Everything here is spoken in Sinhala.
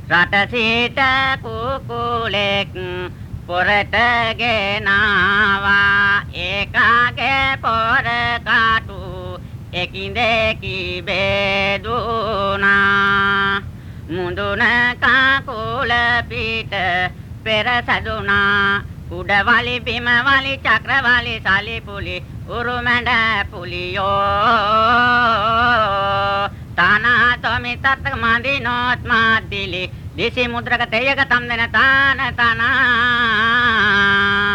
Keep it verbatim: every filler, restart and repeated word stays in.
රට සිට කුකුලෙක් පොරට ගෙනාවා ඒකාගේ පොර කාටු එකින් දෙකි බෙදුනා මුදුන කකුල පිට පෙර සැදුනා කුඩවලි බිමවලි චක්‍රවලි සලිපුලි උරුමැඩ පුලියෝ තානා තොමි තත්තක මදිනොත් මාදිලි දිසි මුද්‍රක තේයක තම් දෙන තාන තනා